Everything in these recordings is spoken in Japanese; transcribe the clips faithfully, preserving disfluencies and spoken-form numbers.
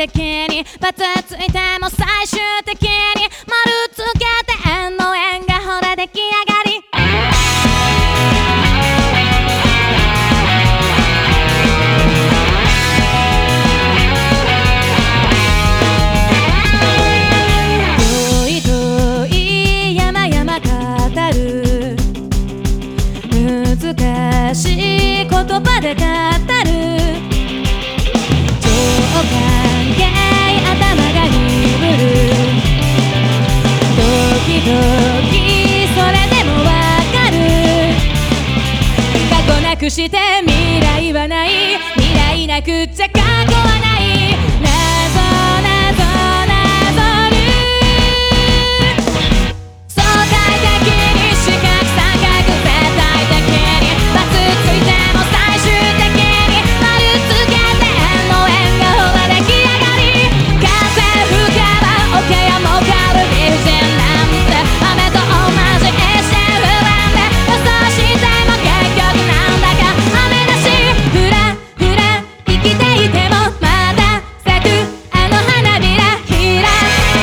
的にバツついても最終的に丸つけて円の円がほら出来上がり遠い遠い山々語る難しい言葉で語る超歓迎頭が鈍る時々それでもわかる過去なくして未来はない未来なくっちゃ過去はない謎謎謎る相対的に四角三角絶対的にバツついても最終的に丸つけて円の円がほら出来上がり風吹けば桶やもかる美人なんて雨と同じ一瞬不安で予想しても結局なんだか雨だしふらふら生きていてもまだ咲くあの花びらひら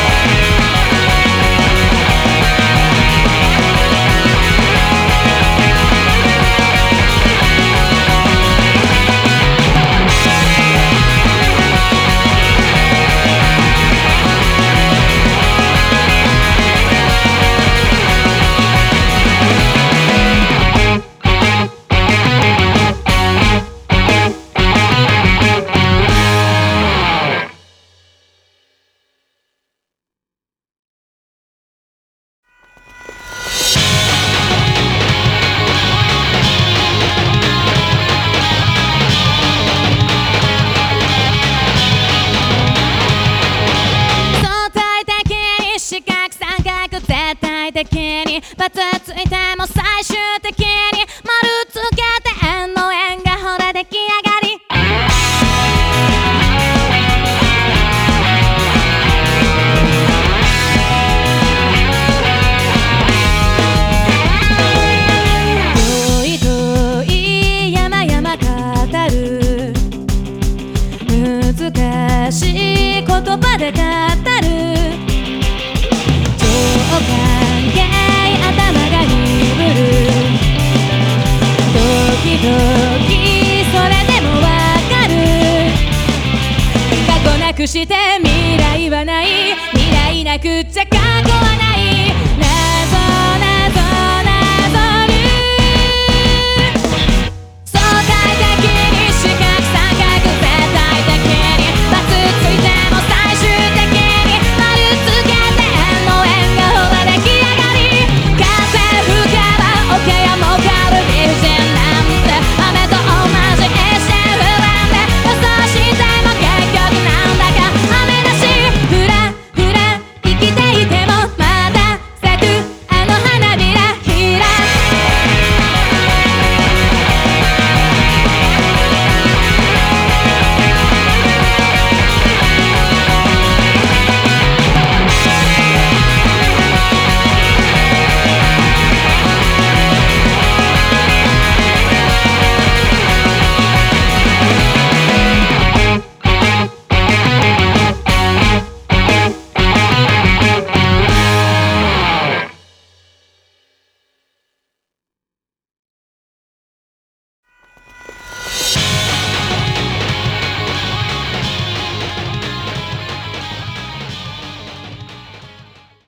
相対的に四角三角絶対的にバツついても最終的に丸つけて円の円がほら出来上がり遠い遠い山々語る難しい言葉で語る超歓迎頭が鈍る時々それでもわかる過去なくして未来はない未来なくっちゃ過去はない